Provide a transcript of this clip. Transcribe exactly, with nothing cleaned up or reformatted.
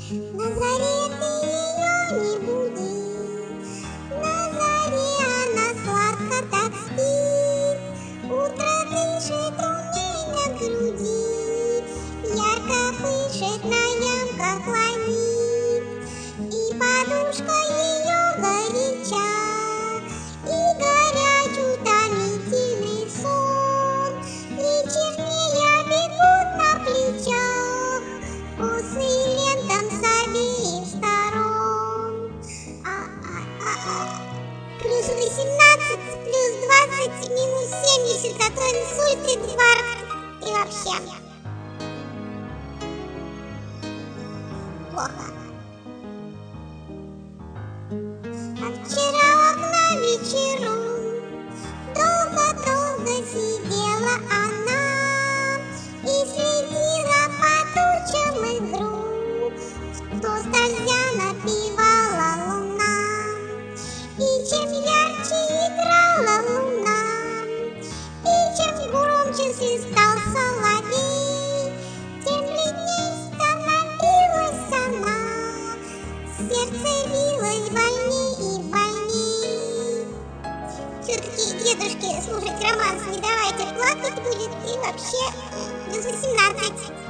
На заре ты ее не буди, на заре она сладко так спит. Утро дышит у ней на груди, ярко пышет на ямках ланит. И подушка ее горяча, и горяч утомительный сон. И чернея бегут на плечах косы лентам с обеих сторон. А-а-а-а. Плюс восемнадцать, плюс двадцать, минус семьдесят, а то инсульт, инфаркт и вообще плохо. А вчера у окна вечером долго-долго сидела она и следила по тучам игру, что с дождя напевала луна. И чем ярче играла луна, и чем громче свистал соловей, тем бледней становилась она, сердце билось больней и больней. Все-таки, дедушке, слушать романс не давайте, плакать будет, и вообще плюс восемнадцать.